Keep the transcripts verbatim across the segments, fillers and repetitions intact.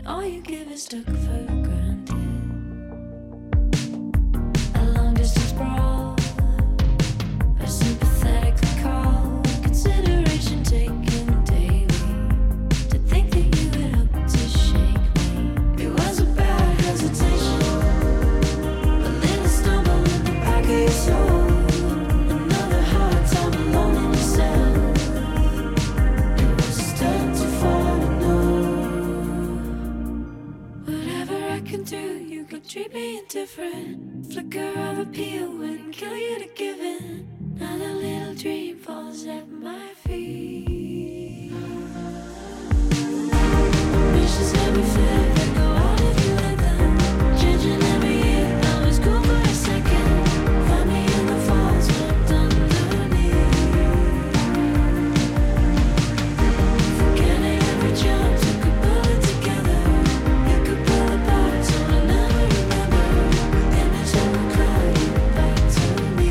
all you give is took for granted. A long distance brawl, a sympathetic call, consideration taken daily. To think that you would help to shake me. It was a bad hesitation, a little stumble in the back of your soul. Another hard time alone in yourself. It was starting to fall to know. Whatever I can do, you could treat me indifferent. Flicker of appeal wouldn't kill you to give in. Another little dream falls at my feet. Wishes never fail, they go out if you let them. Changing every year, I was cool for a second. Find me in the fall, slipped underneath. Forgetting every jump, took a bullet together. You could pull apart, so I never remember. Image of a cloud, you back to me.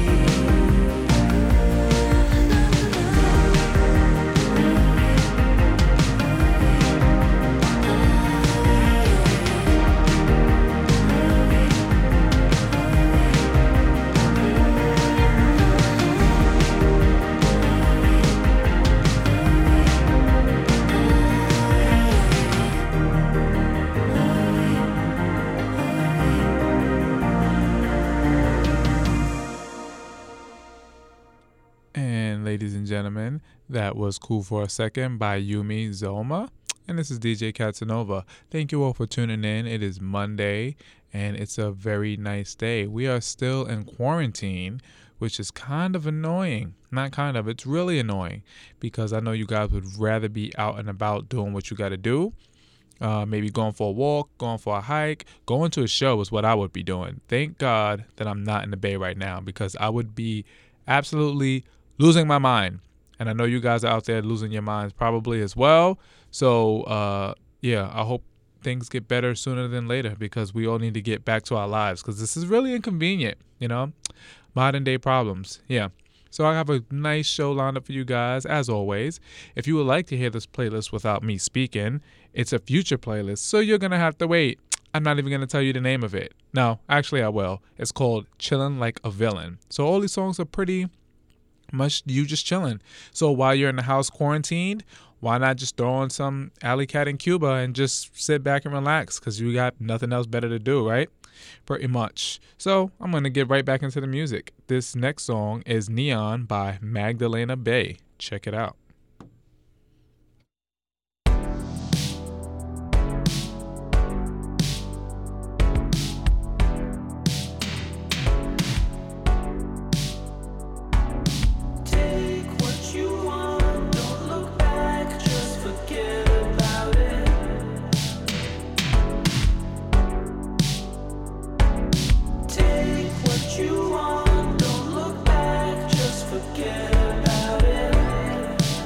And ladies and gentlemen, that was Cool for a Second by Yumi Zoma. And this is D J Casanova. Thank you all for tuning in. It is Monday, and it's a very nice day. We are still in quarantine, which is kind of annoying. Not kind of, it's really annoying, because I know you guys would rather be out and about doing what you got to do. Uh, maybe going for a walk, going for a hike, going to a show is what I would be doing. Thank God that I'm not in the Bay right now, because I would be absolutely losing my mind. And I know you guys are out there losing your minds probably as well. So, uh, yeah, I hope things get better sooner than later, because we all need to get back to our lives, because this is really inconvenient, you know, modern day problems. Yeah. So I have a nice show lined up for you guys, as always. If you would like to hear this playlist without me speaking, it's a future playlist, so you're going to have to wait. I'm not even going to tell you the name of it. No, actually I will. It's called Chillin' Like a Villain. So all these songs are pretty much you just chilling. So while you're in the house quarantined, why not just throw on some Alley Cat in Cuba and just sit back and relax, because you got nothing else better to do, right? Pretty much. So I'm going to get right back into the music. This next song is Neon by Magdalena Bay. Check it out. Forget about it.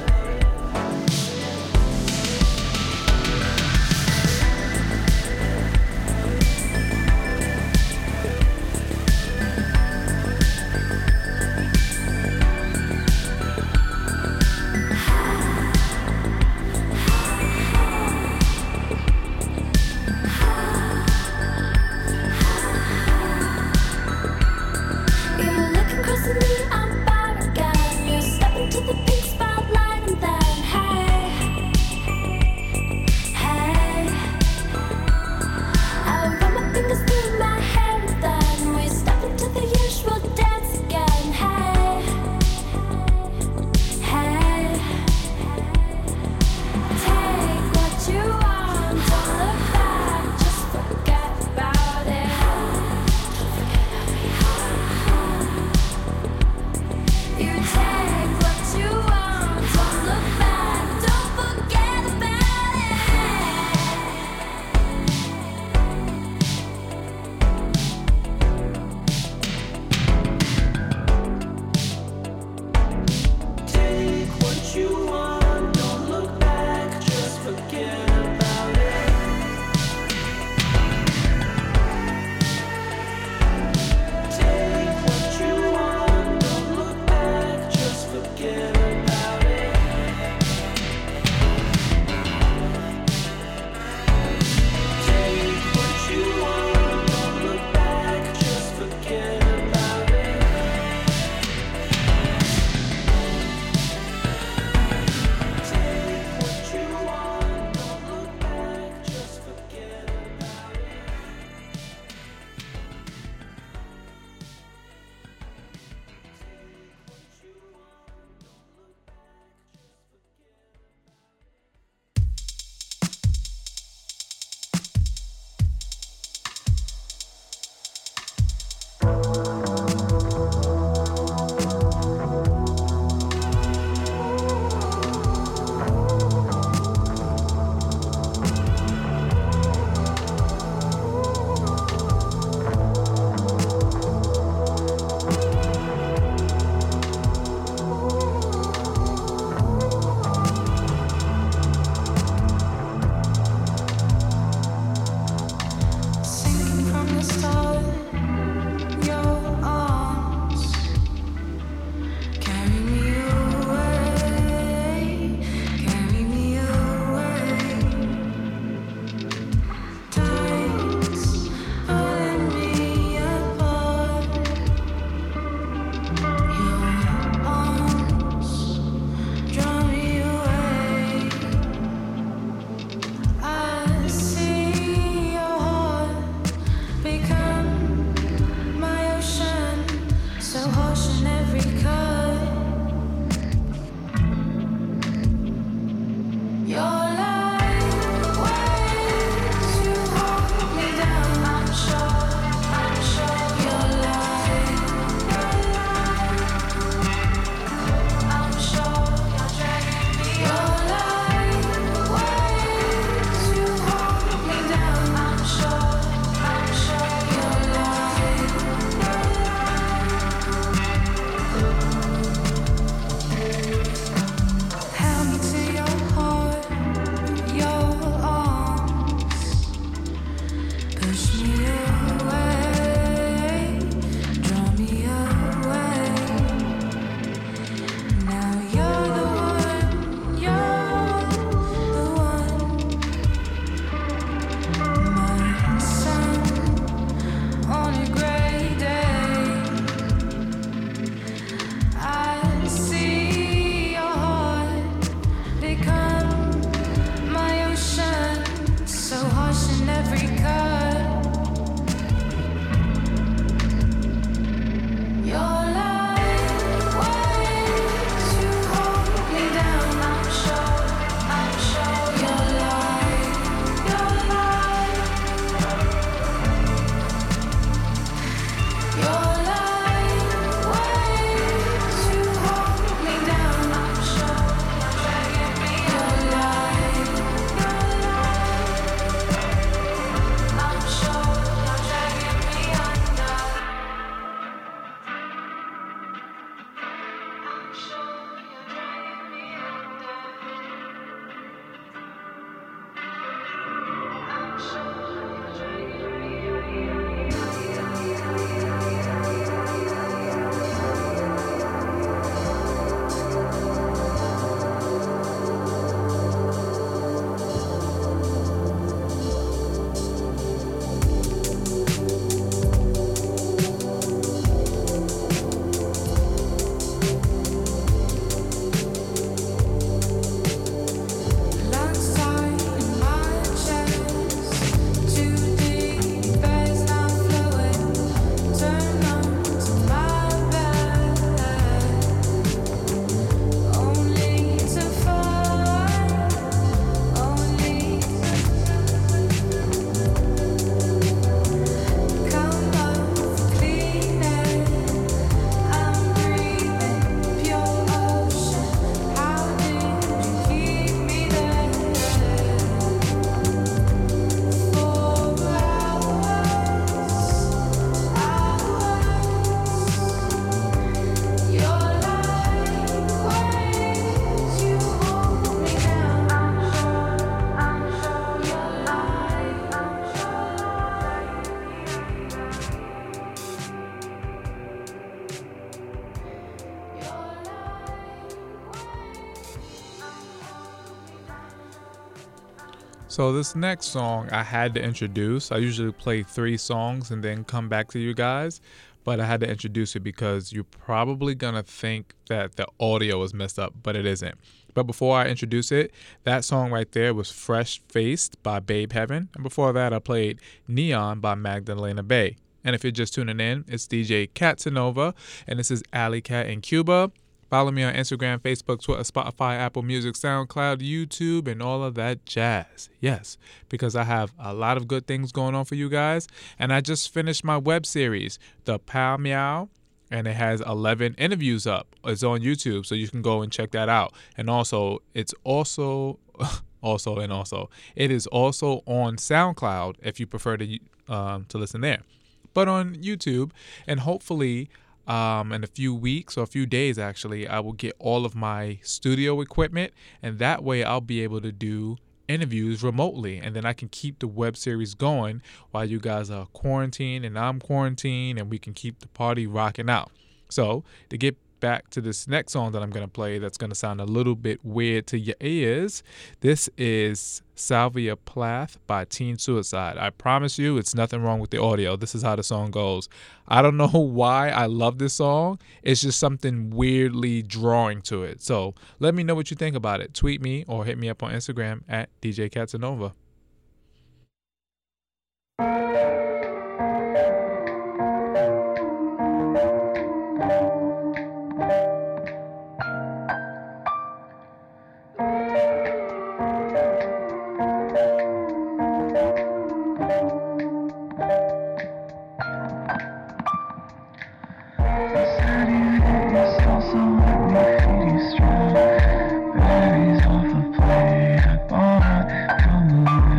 So this next song I had to introduce. I usually play three songs and then come back to you guys, but I had to introduce it because you're probably gonna think that the audio is messed up, but it isn't. But before I introduce it, that song right there was Fresh Faced by Babe Heaven, and before that I played Neon by Magdalena Bay. And if you're just tuning in, it's D J Catanova, and this is Alley Cat in Cuba. Follow me on Instagram, Facebook, Twitter, Spotify, Apple Music, SoundCloud, YouTube, and all of that jazz. Yes, because I have a lot of good things going on for you guys. And I just finished my web series, The Pow Meow, and it has eleven interviews up. It's on YouTube, so you can go and check that out. And also, it's also, also and also, it is also on SoundCloud if you prefer to um, to listen there. But on YouTube, and hopefully Um, in a few weeks or a few days, actually, I will get all of my studio equipment, and that way I'll be able to do interviews remotely, and then I can keep the web series going while you guys are quarantined and I'm quarantined, and we can keep the party rocking out. So to get back to this next song that I'm going to play that's going to sound a little bit weird to your ears, this is Salvia Plath by Teen Suicide. I promise you it's nothing wrong with the audio. This is how the song goes. I don't know why I love this song. It's just something weirdly drawing to it. So let me know what you think about it. Tweet me or hit me up on Instagram at D J Catanova. Berries off a plate, I bought from the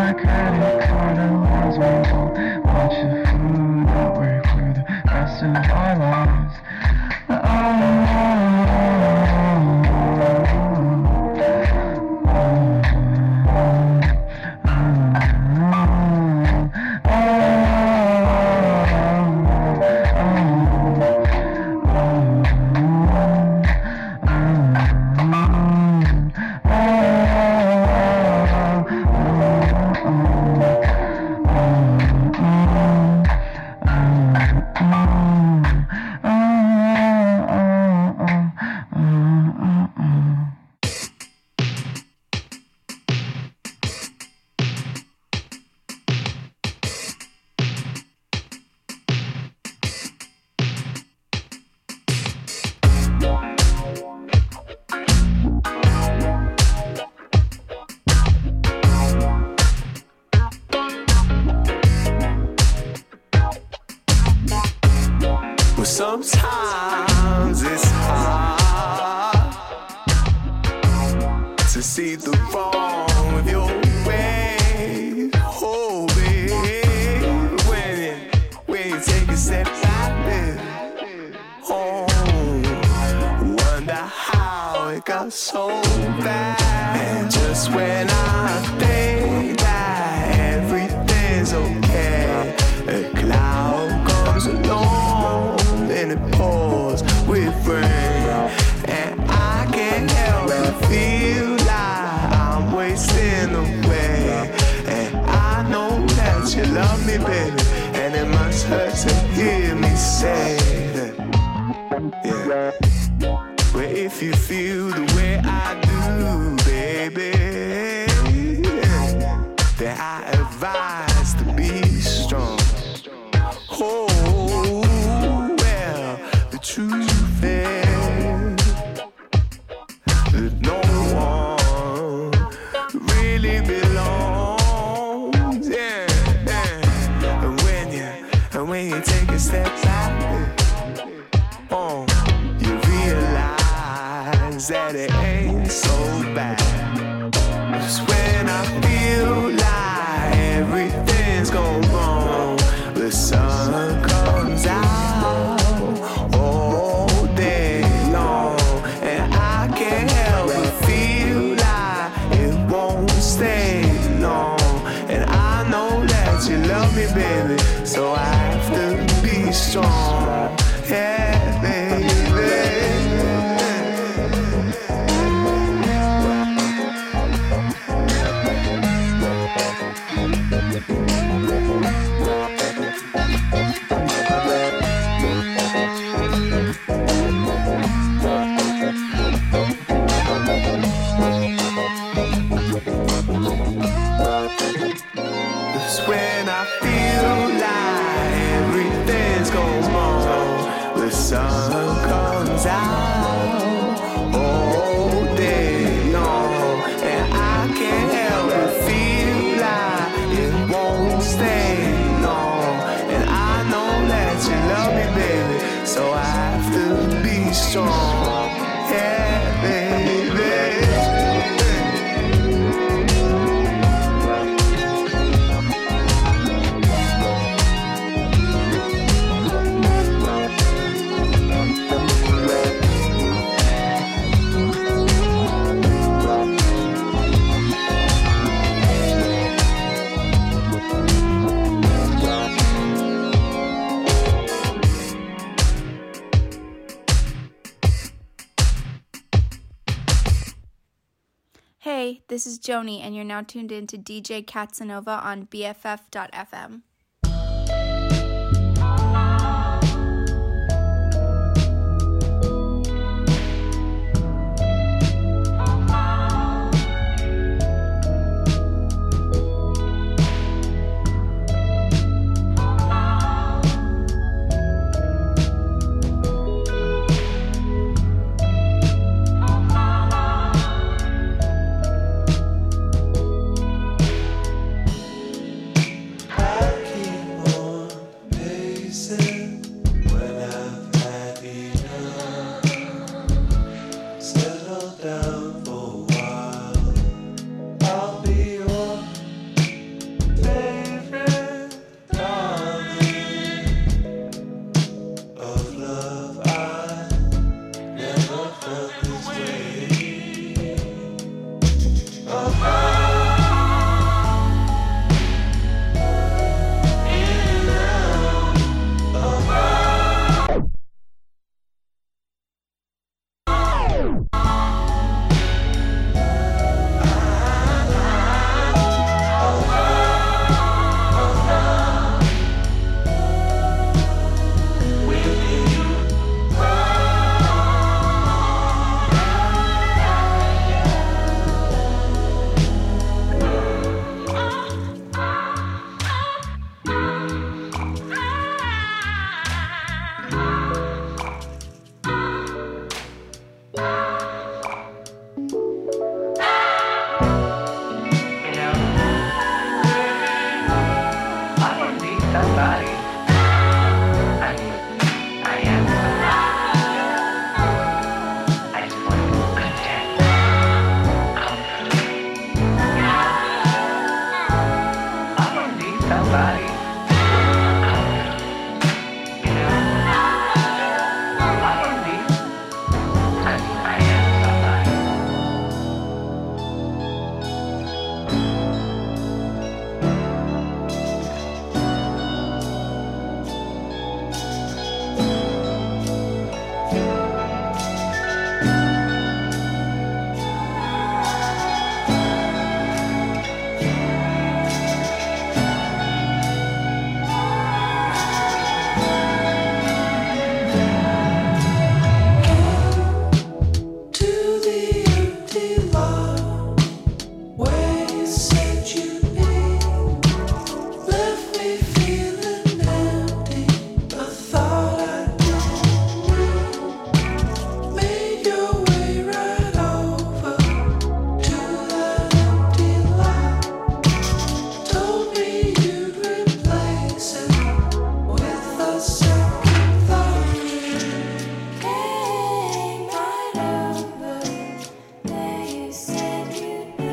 my credit card allows me to bunch of food at work for the rest of our lives. Oh, oh, Sometimes it's hard to see the wrong of your way. Oh, baby, when you, when you take a step back, baby. Oh, wonder how it got so bad. And just when I think that everything's okay, a cloud comes along and it pours with rain, and I can't help but feel like I'm wasting away. And I know that you love me, baby, and it must hurt to hear me say that. Yeah. Well, if you feel the way I do, baby, then I advise to be strong. Oh, truth is that no one really belongs. Yeah, yeah. And when you, and when you take a step back, oh, you realize that it ain't so bad. Just when I feel like everything's gone wrong, the sun comes out me, baby, so I have to be strong. Yeah, baby. It's when I feel like everything's going wrong, the sun comes out all day long, and I can't help but feel like it won't stay long. And I know that you love me, baby, so I have to be strong. Yeah, baby. Hey, this is Joni, and you're now tuned in to D J Katsanova on B F F dot F M. I body. Follow me, and I am somebody. To the empty lot where you said you'd be, left me feeling empty. I thought I'd made your way right over to that empty lot. Told me you'd replace it with a second thought. Came right over where you said you'd be.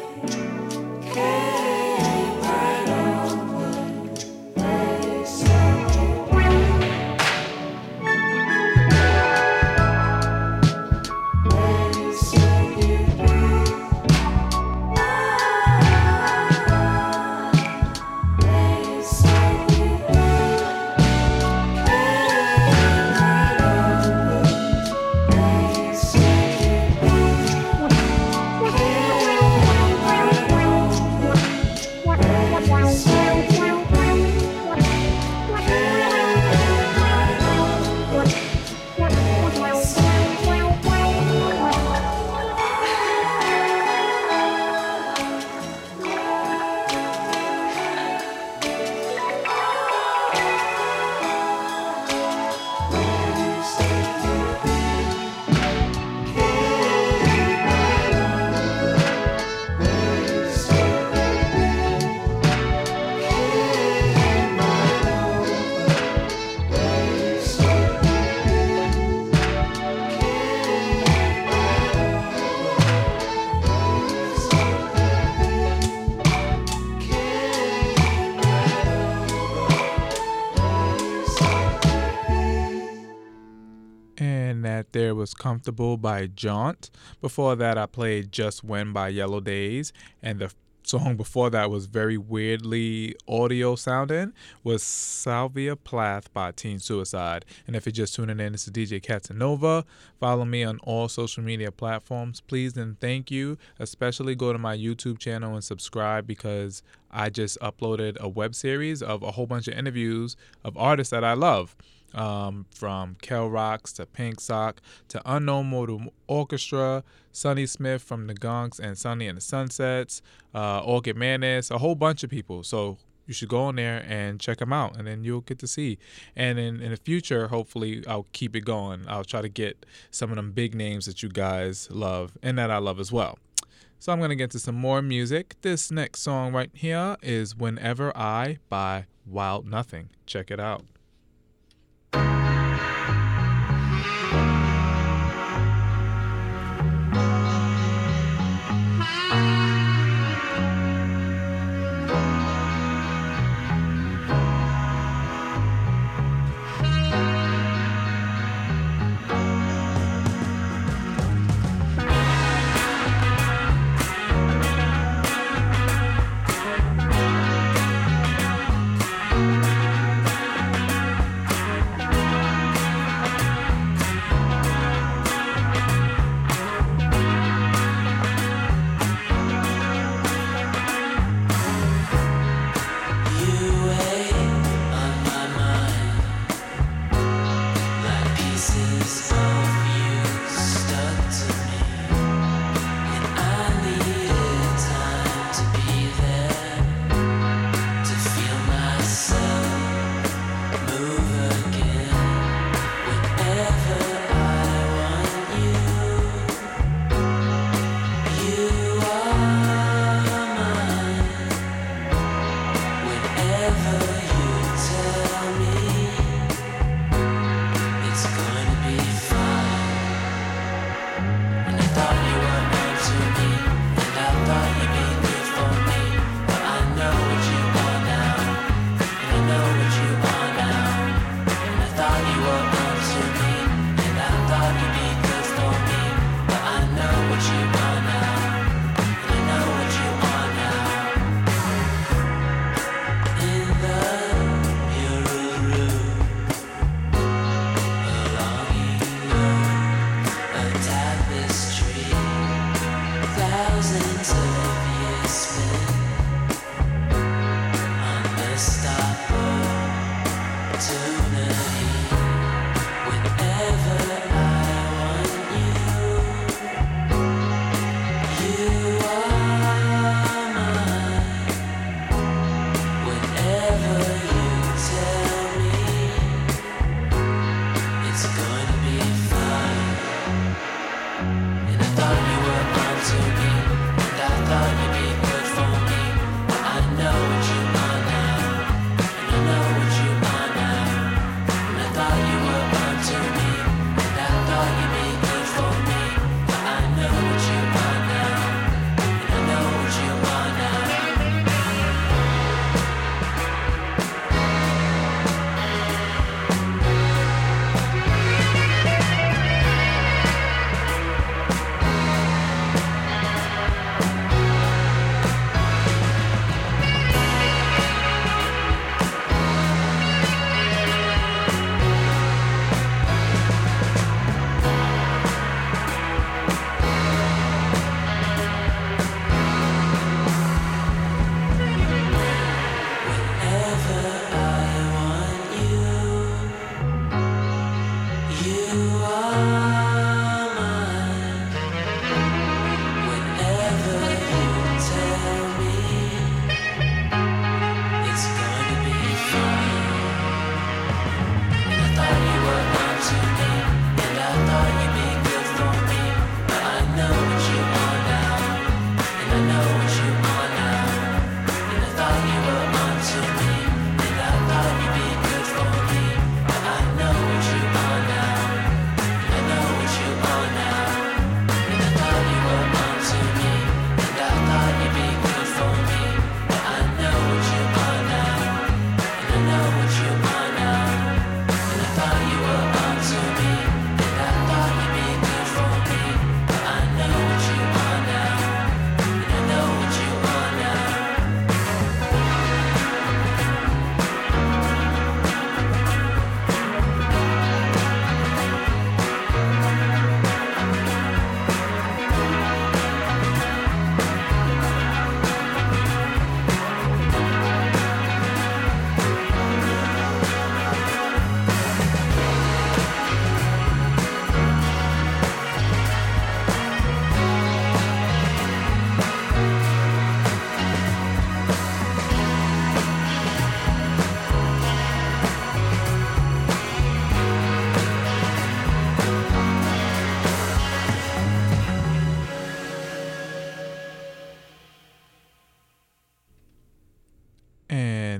Came right over where you said you'd be. Where you said you'd be. Where you said you'd be. And that there was Comfortable by Jaunt. Before that, I played Just When by Yellow Days. And the song before that was very weirdly audio sounding, was Salvia Plath by Teen Suicide. And if you're just tuning in, this is D J Casanova. Follow me on all social media platforms. Please and thank you. Especially go to my YouTube channel and subscribe, because I just uploaded a web series of a whole bunch of interviews of artists that I love. Um, from Kel Rocks to Pink Sock to Unknown Mortal Orchestra, Sonny Smith from the Gonks and Sonny and the Sunsets, uh, Orchid Manis, a whole bunch of people. So you should go on there and check them out, and then you'll get to see. And in, in the future, hopefully, I'll keep it going. I'll try to get some of them big names that you guys love and that I love as well. So I'm going to get to some more music. This next song right here is Whenever I by Wild Nothing. Check it out. Whenever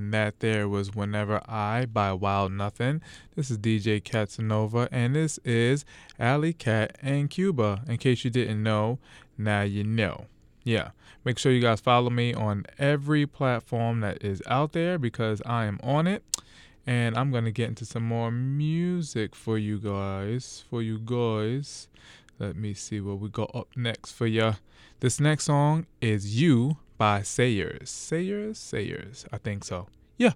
and that there was Whenever I by Wild Nothing. This is D J Casanova, and this is Alley Cat and Cuba. In case you didn't know, now you know. Yeah, make sure you guys follow me on every platform that is out there because I am on it. And I'm going to get into some more music for you guys. For you guys. Let me see what we got up next for you. This next song is You by Sayers. Sayers? Sayers. I think so. Yeah.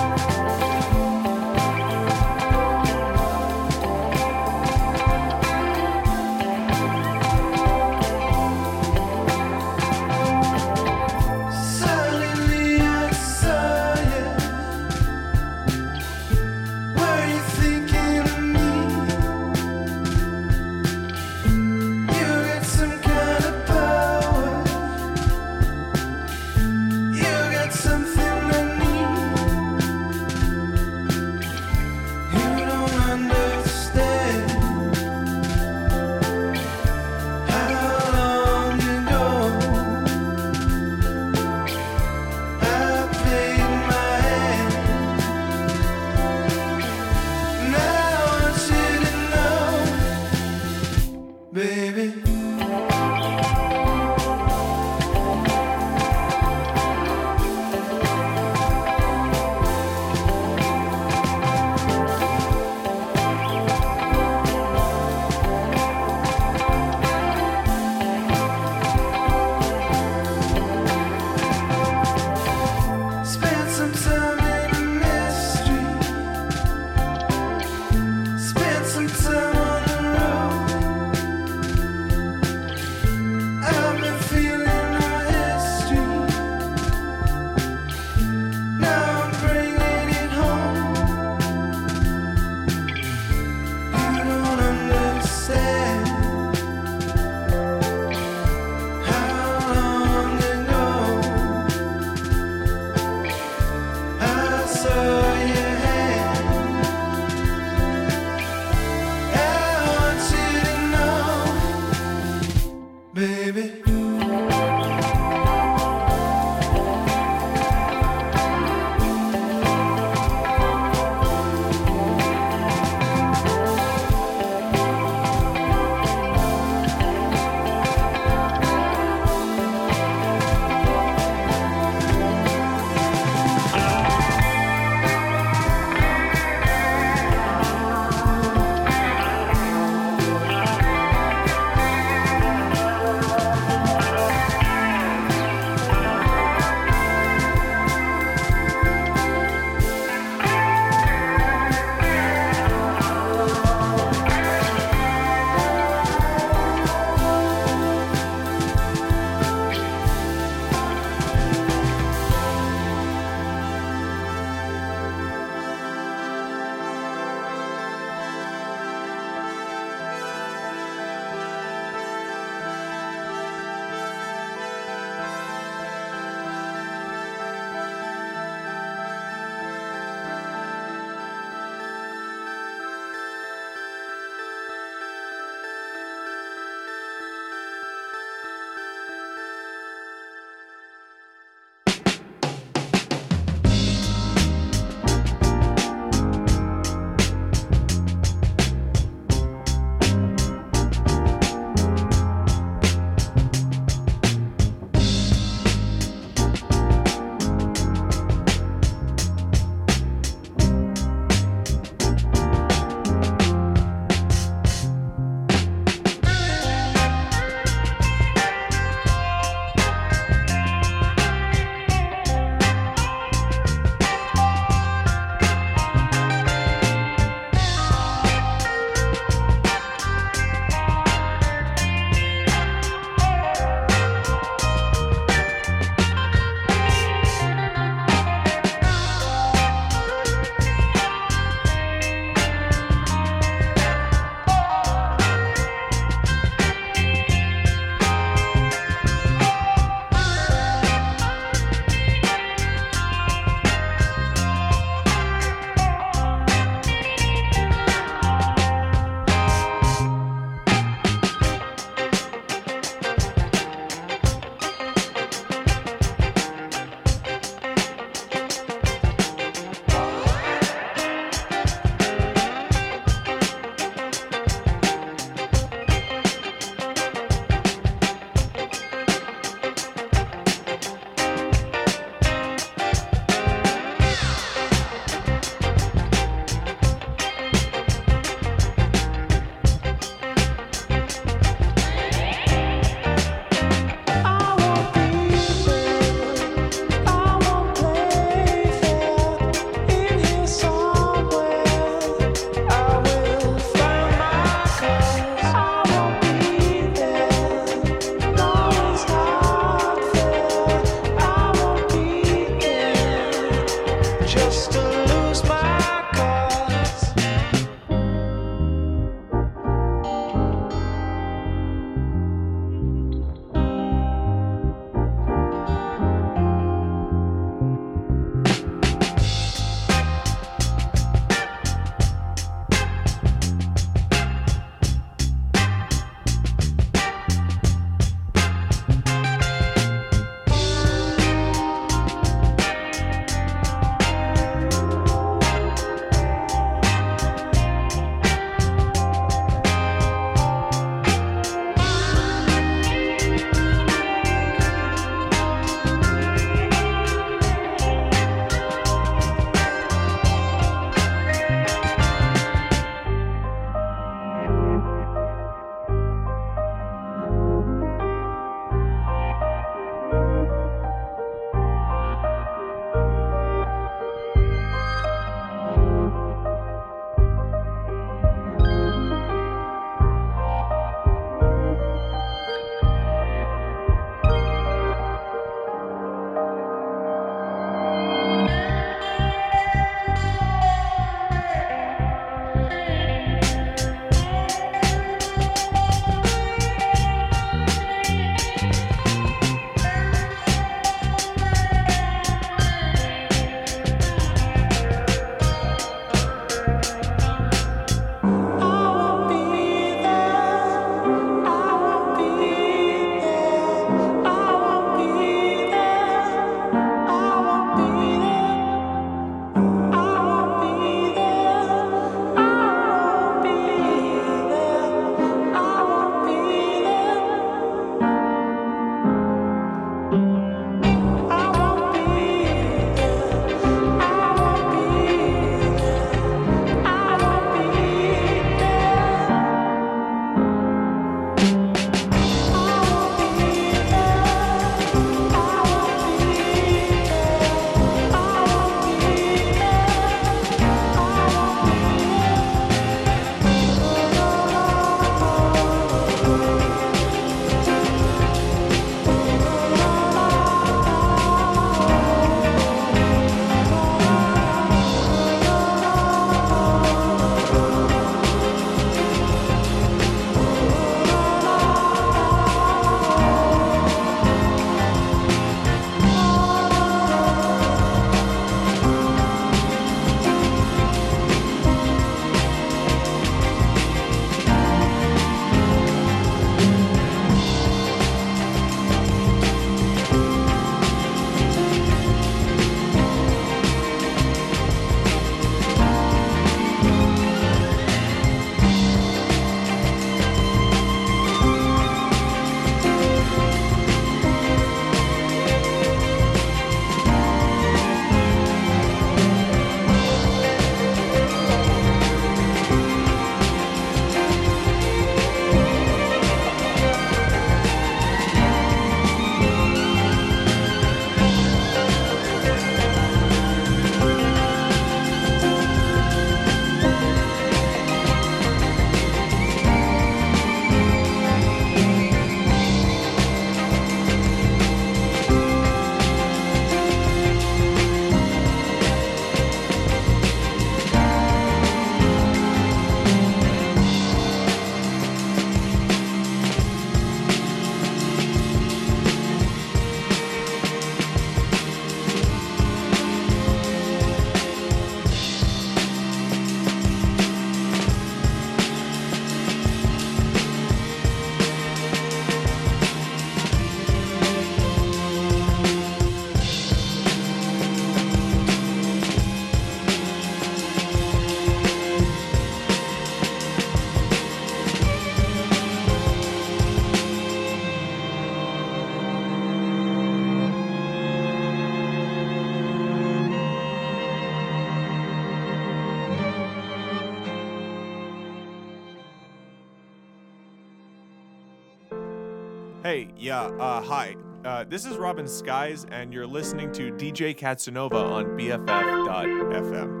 Hey, yeah, uh, hi. Uh, this is Robin Skies, and you're listening to D J Katsanova on B F F dot F M.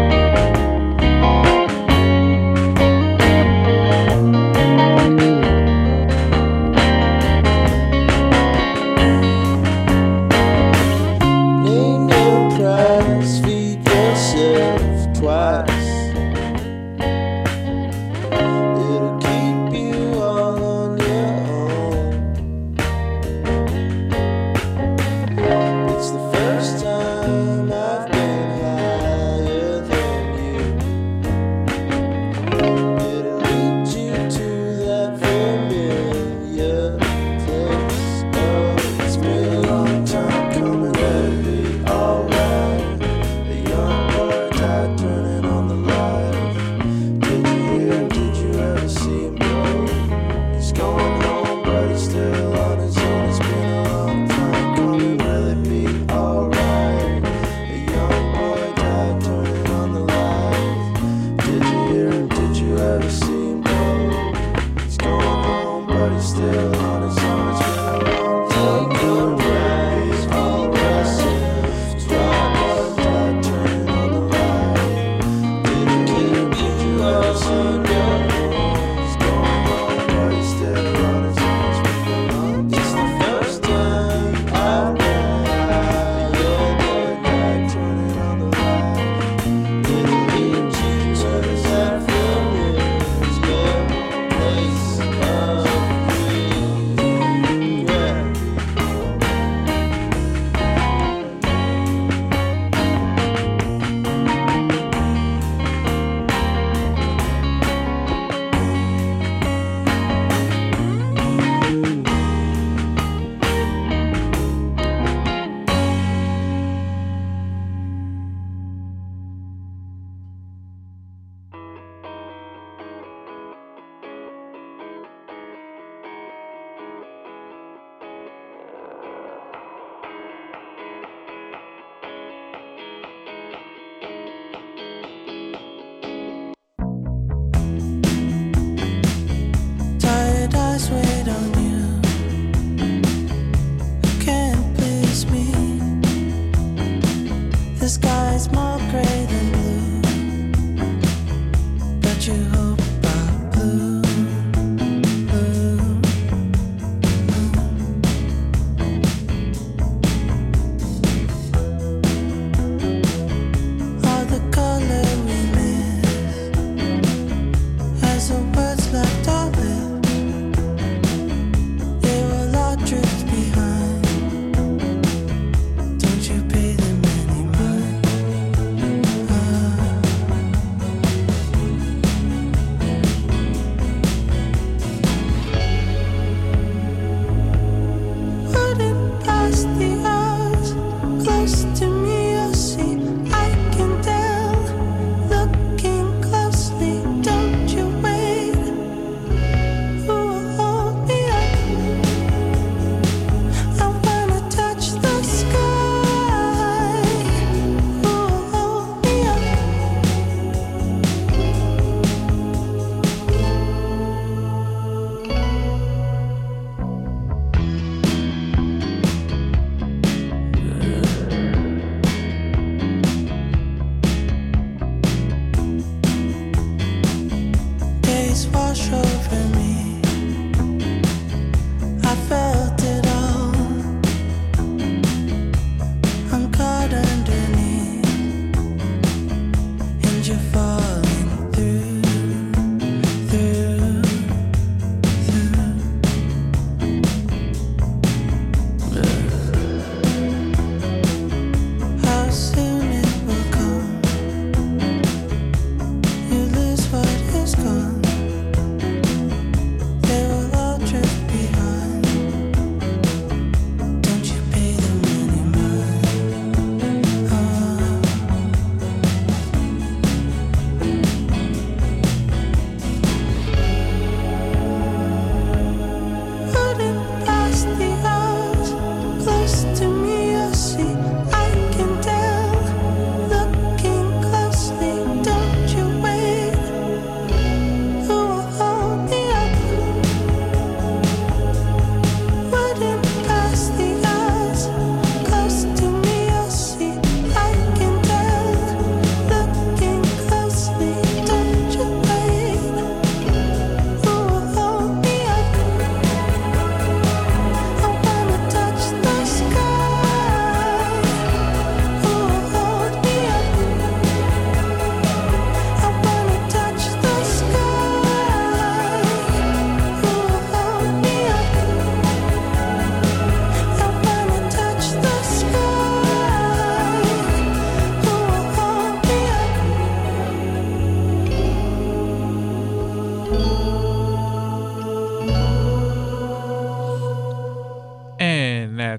Thank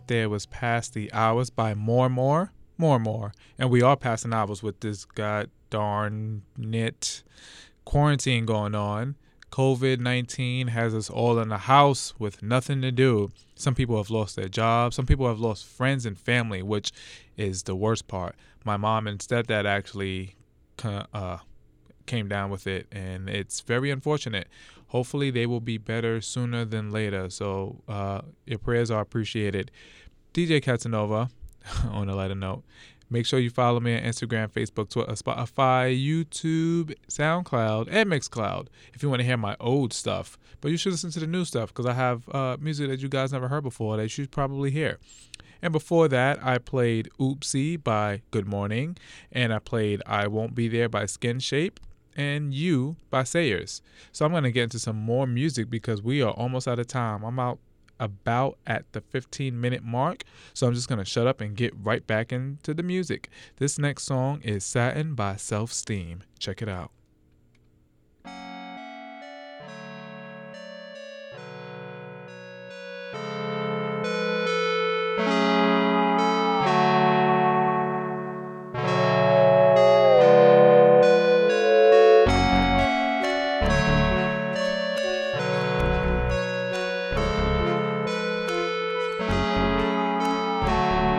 there was Past the Hours by More More, More More. And we are passing hours with this god darn it quarantine going on. covid nineteen has us all in the house with nothing to do. Some people have lost their jobs. Some people have lost friends and family, which is the worst part. My mom and stepdad actually uh, came down with it, and it's very unfortunate. Hopefully they will be better sooner than later. So uh, your prayers are appreciated. D J Casanova, on a lighter note, make sure you follow me on Instagram, Facebook, Twitter, Spotify, YouTube, SoundCloud, and Mixcloud if you want to hear my old stuff. But you should listen to the new stuff because I have uh, music that you guys never heard before that you should probably hear. And before that, I played Oopsie by Good Morning, and I played I Won't Be There by Skin Shape, and You by Sayers. So I'm going to get into some more music because we are almost out of time. I'm out about at the fifteen minute mark, so I'm just going to shut up and get right back into the music. This next song is Satin by Self Steam. Check it out.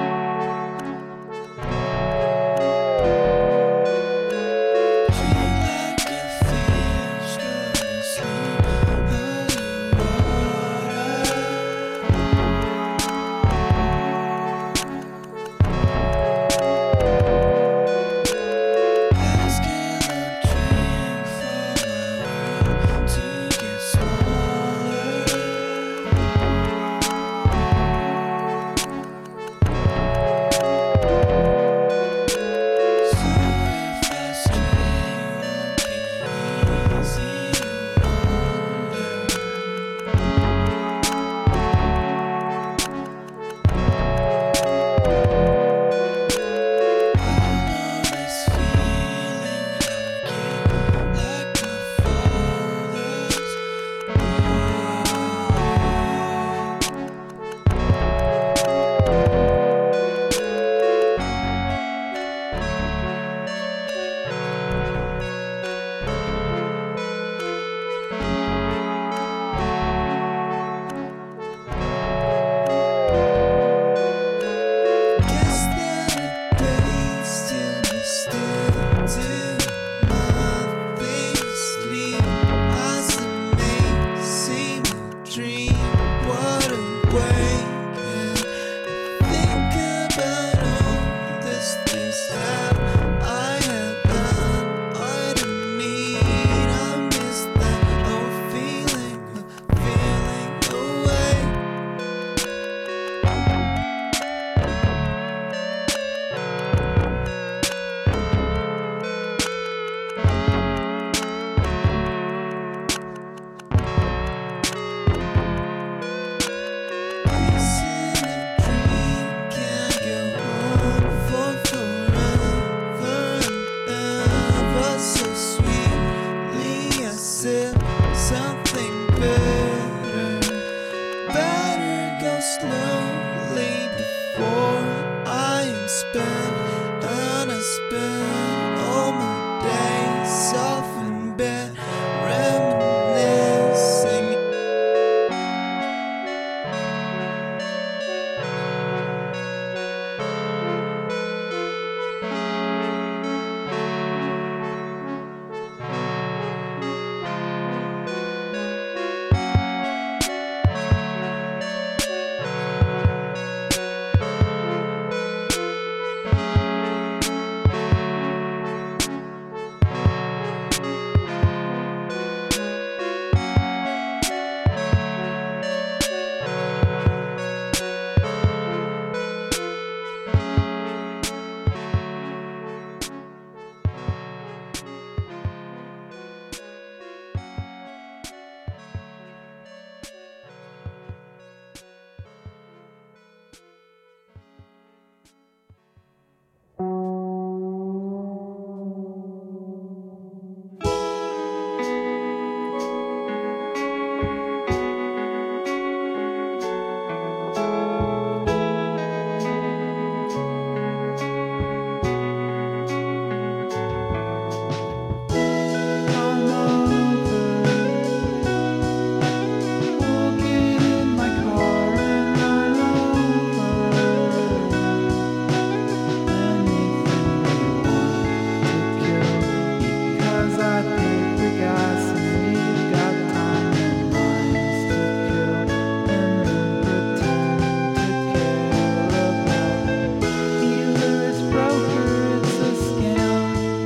Thank I take the gas and we've got time and minds to kill, and then pretend to care about. Either it's broke or it's a scam.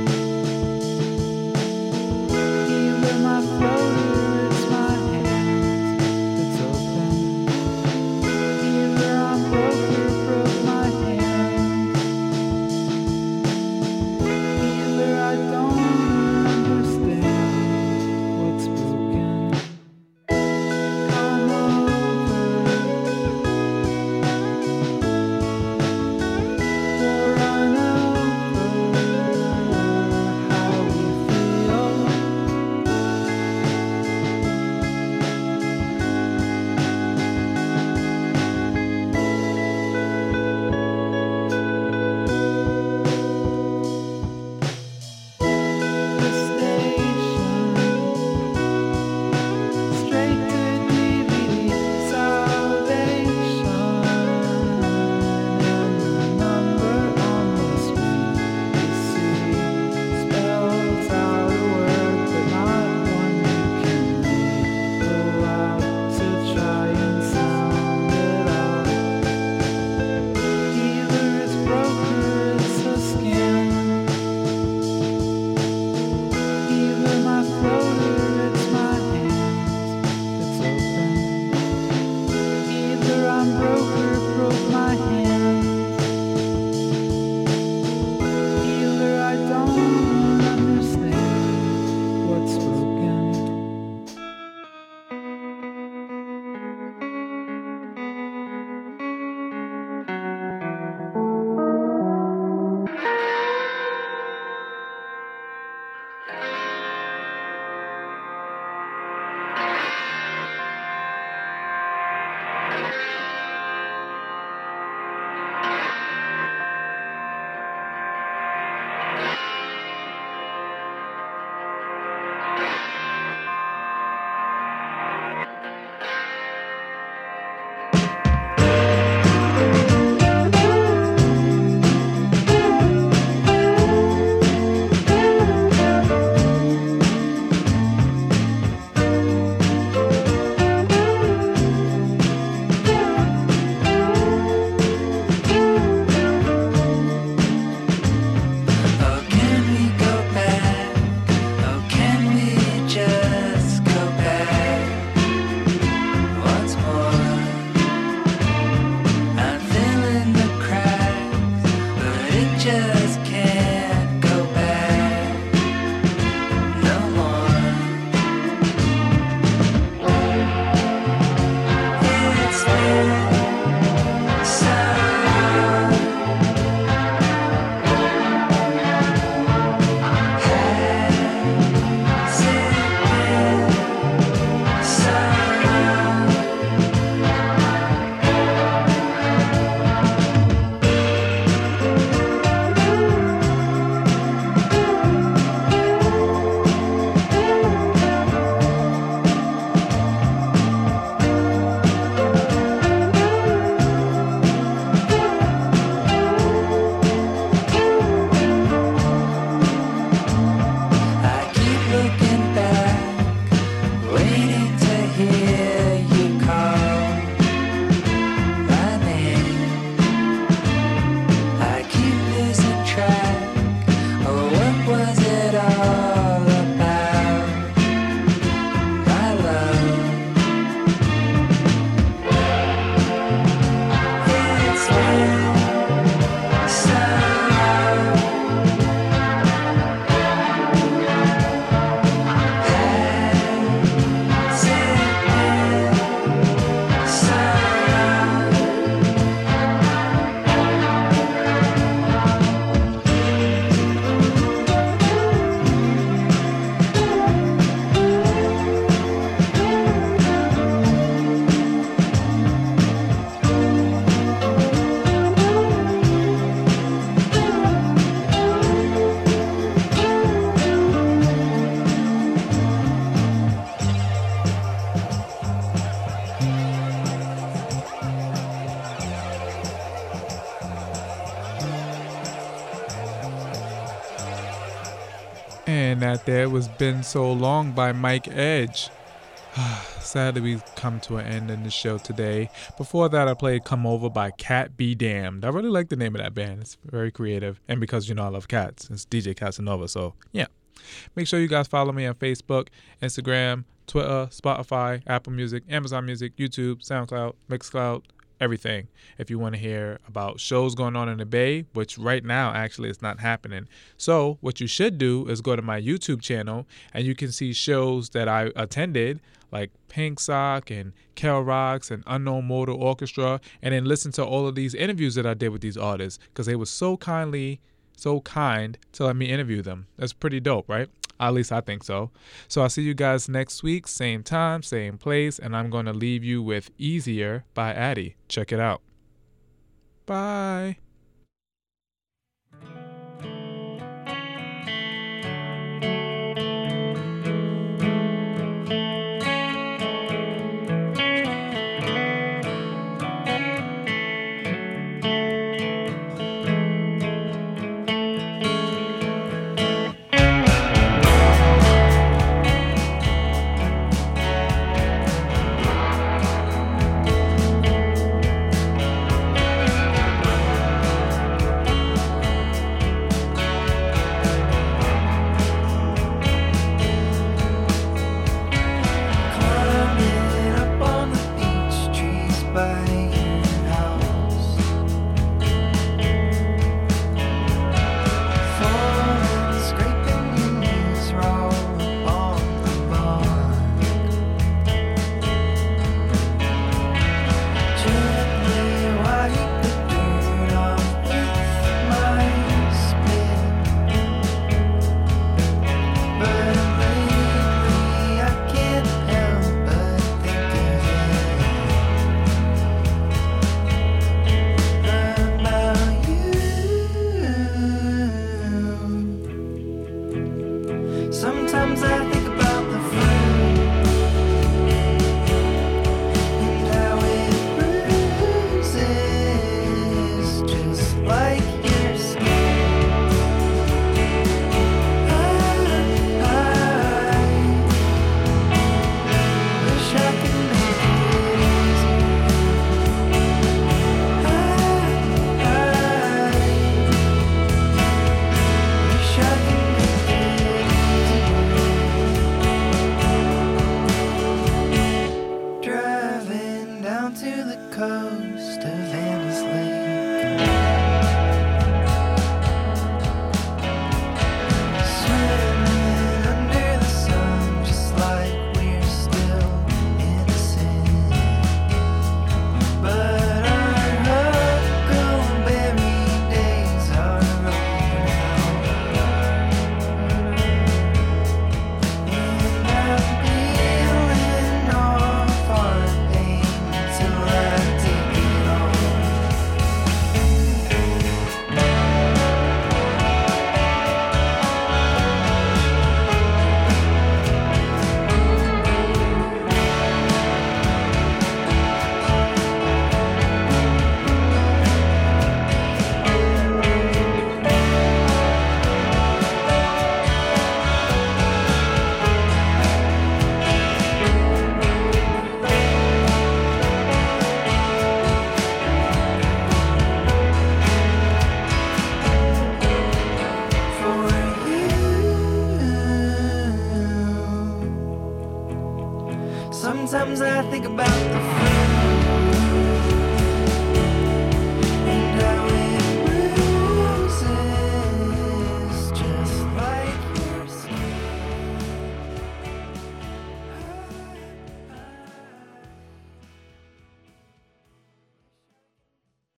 Either my throat or it's my hands that's open. Either I'm broke or broke my hand. Either I don't understand. that there was Been So Long by Mike Edge. Sadly, we've come to an end in the show today. Before that, I played Come Over by Cat Be Damned. I really like the name of that band. It's very creative. And because, you know, I love cats, it's D J Casanova. So, yeah. Make sure you guys follow me on Facebook, Instagram, Twitter, Spotify, Apple Music, Amazon Music, YouTube, SoundCloud, Mixcloud, everything. If you want to hear about shows going on in the Bay, which right now actually is not happening. So what you should do is go to my YouTube channel and you can see shows that I attended, like Pink Sock and Kel Rocks and Unknown Motor Orchestra, and then listen to all of these interviews that I did with these artists because they were so kindly, so kind to let me interview them. That's pretty dope, right? At least I think so. So I'll see you guys next week, same time, same place, and I'm going to leave you with Easier by Addie. Check it out. Bye. Climbing up on the beech trees by your house, falling, scraping your knees raw on the bark, gently wipe the dirt off with my spit. But lately I can't help but think about you. Sometimes I think about the fruit and how it bruises just like your skin. I, I wish I could make it easier. I, I wish I could make it easier. Driving down to the coast of Anna's Lake, swimming under the sun just like we're still innocent. But our huckleberry days are over and I'm peeling off our pain till I take it all. For you. Sometimes I think about the